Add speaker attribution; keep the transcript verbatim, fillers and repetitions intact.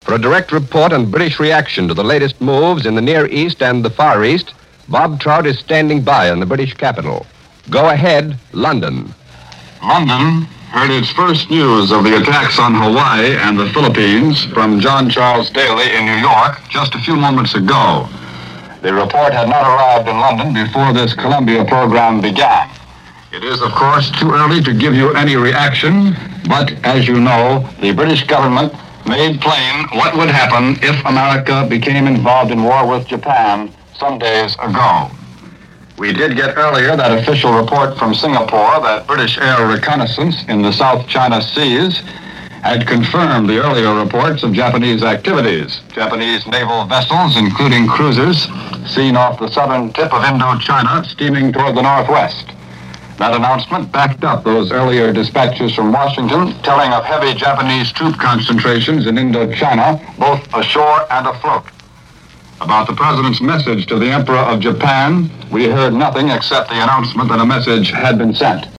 Speaker 1: For a direct report on British reaction to the latest moves in the Near East and the Far East, Bob Trout is standing by in the British capital. Go ahead, London.
Speaker 2: London heard its first news of the attacks on Hawaii and the Philippines from John Charles Daly in New York just a few moments ago. The report had not arrived in London before this Columbia program began. It is, of course, too early to give you any reaction, but as you know, the British government made plain what would happen if America became involved in war with Japan some days ago. We did get earlier that official report from Singapore that British air reconnaissance in the South China Seas had confirmed the earlier reports of Japanese activities. Japanese naval vessels, including cruisers, seen off the southern tip of Indochina, steaming toward the northwest. That announcement backed up those earlier dispatches from Washington telling of heavy Japanese troop concentrations in Indochina, both ashore and afloat. About the president's message to the Emperor of Japan, we heard nothing except the announcement that a message had been sent.